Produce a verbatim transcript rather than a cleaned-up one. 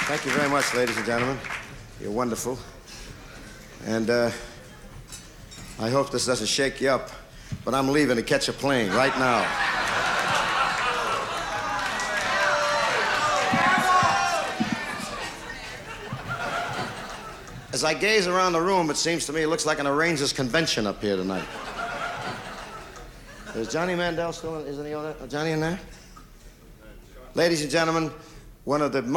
Thank you very much, ladies and gentlemen. You're wonderful. And uh, I hope this doesn't shake you up, but I'm leaving to catch a plane right now. As I gaze around the room, it seems to me it looks like an Arrangers convention up here tonight. Is Johnny Mandel still in? Isn't he on that? Johnny in there? Ladies and gentlemen, one of the